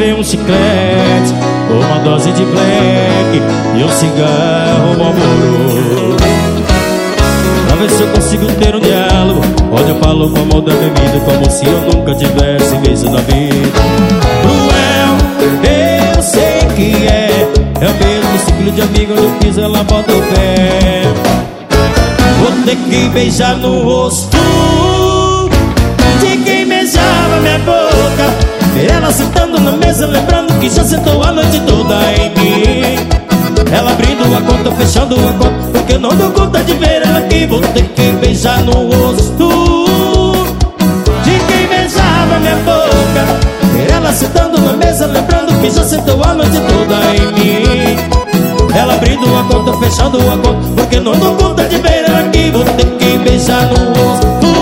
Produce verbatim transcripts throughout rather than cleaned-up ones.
levei um chiclete, uma dose de black e um cigarro Marlboro, pra ver se eu consigo ter um diálogo onde eu falo com a mão da bebida, como se eu nunca tivesse visto na vida. Cruel, eu sei que é, é o mesmo ciclo de amigo onde eu fiz ela bota o pé. Vou ter que beijar no rosto de quem beijava minha boca, ver ela sentando na mesa, lembrando que já sentou a noite toda em mim. Ela abrindo a conta, fechando a conta, porque não deu conta de ver ela aqui. Vou ter que beijar no rosto de quem beijava minha boca, ver ela sentando na mesa, lembrando que já sentou a noite toda em mim. Ela abrindo a conta, fechando a conta, porque não dou conta de ver ela aqui. Vou ter que beijar no rosto.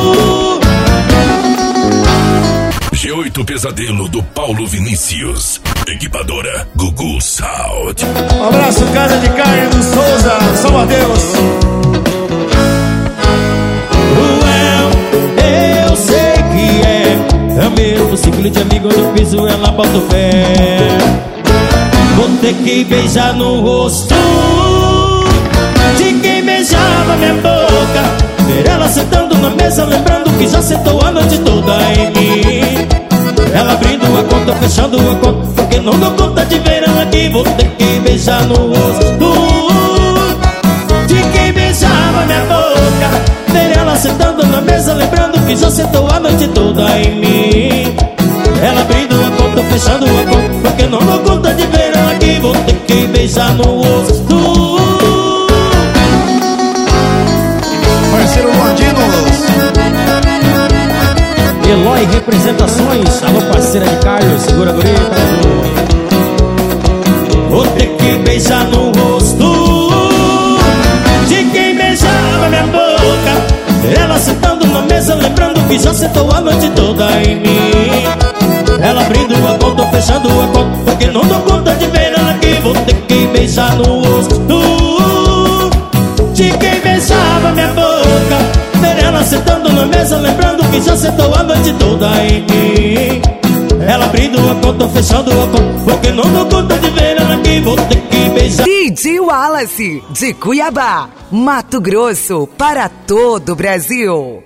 G oito Pesadelo do Paulo Vinícius. Equipadora Gugu Sound. Um abraço, Casa de Carne do Souza, São Mateus. Cruel, eu sei que é, é o mesmo ciclo de amigo onde eu piso, ela bota o pé. Vou ter que beijar no rosto de quem beijava minha boca, ver ela sentando na mesa, lembrando que já sentou a noite toda em mim. Ela abrindo a conta, fechando a conta, porque não dou conta de ver ela aqui. Vou ter que beijar no rosto de quem beijava minha boca, ver ela sentando na mesa, lembrando que já sentou a noite toda em mim. Ela abrindo a conta, fechando a conta, porque não dou conta de ver ela aqui. Vou ter que beijar no rosto. Parceiro Londinos, Eloy Representações, alô parceira de Carlos, segura a gurita. Vou ter que beijar no rosto de quem beijava minha boca, ela sentando na mesa, lembrando que já sentou a noite toda em mim. Ela abrindo a conta, fechando a conta, porque não dou conta de ver ela aqui. Vou ter que beijar no rosto de quem beijava minha boca, ver ela sentando na mesa, lembrando que já sentou a noite toda em mim. Ela abrindo a conta, fechando a conta, porque não dou conta de ver ela aqui. Vou ter que beijar. D J Wallace, de Cuiabá, Mato Grosso, para todo o Brasil.